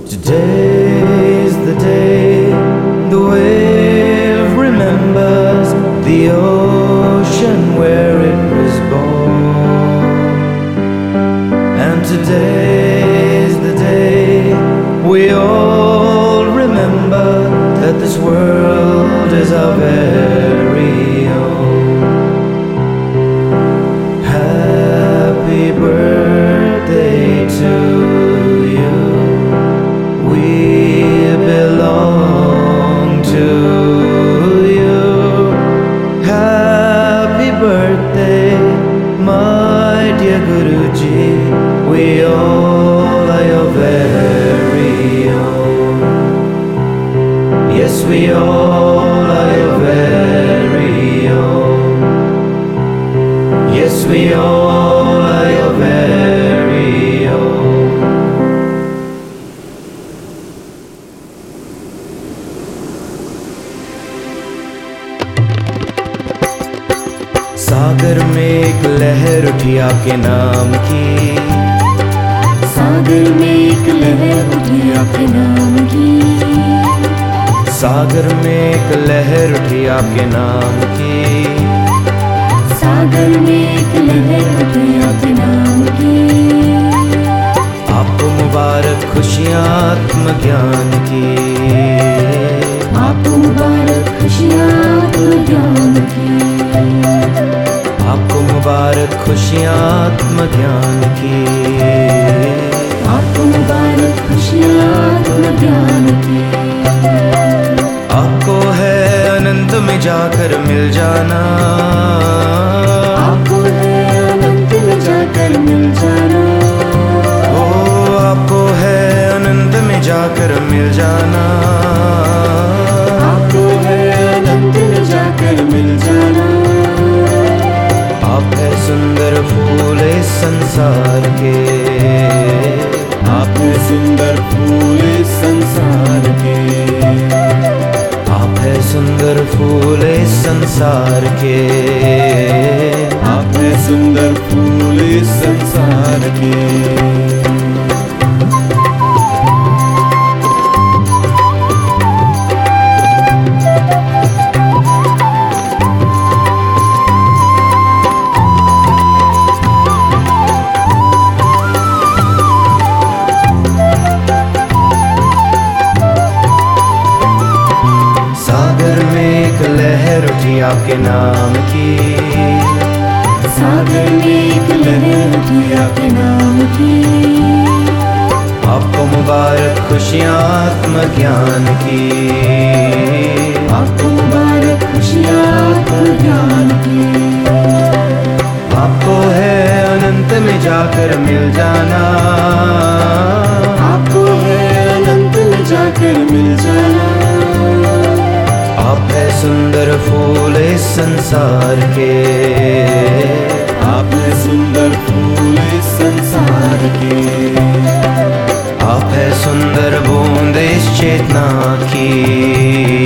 Today's the day the wave remembers the ocean where it was born. And today's the day we all remember that this world is our very own. Happy birthday to you. We belong to you. Happy birthday, my dear Guruji. We all are your very own. Yes, we all are your very own. Yes, we all are your very own. सागर में एक लहर उठी आपके नाम की। सागर में एक लहर उठी आपके नाम की। सागर में एक लहर उठी आपके नाम की। सागर में एक लहर उठी आपके नाम की। आपको मुबारक खुशियाँ आत्म ज्ञान की। आपको मुबारक खुशियाँ आत्म ज्ञान की। आपको मुबारक खुशियाँ आत्म ज्ञान की। आपको मुबारक खुशियाँ आत्म ज्ञान की। आपको है अनंत में जाकर मिल जाना। आपको है अनंत में जाकर मिल जाना। ओ आपको है अनंत में जाकर मिल जाना। आपको है अनंत में जाकर मिल जाना। आप है सुंदर फूल इस संसार के। आप है सुंदर फूल इस संसार के। आप है सुंदर फूल इस संसार के। आप है सुंदर फूल इस संसार के। सागर में एक लहर उठी आपके नाम की। सागर में एक लहर उठी आपके नाम की। आपको मुबारक खुशियाँ आत्म ज्ञान की। आपको मुबारक खुशियाँ आत्म ज्ञान की। आपको है अनंत में जाकर मिल जाना। आपको है अनंत में जाकर मिल जाना। आप है सुंदर फूल इस संसार के। आप है सुंदर फूल इस संसार के। आप है सुंदर बूंद इस चेतना की।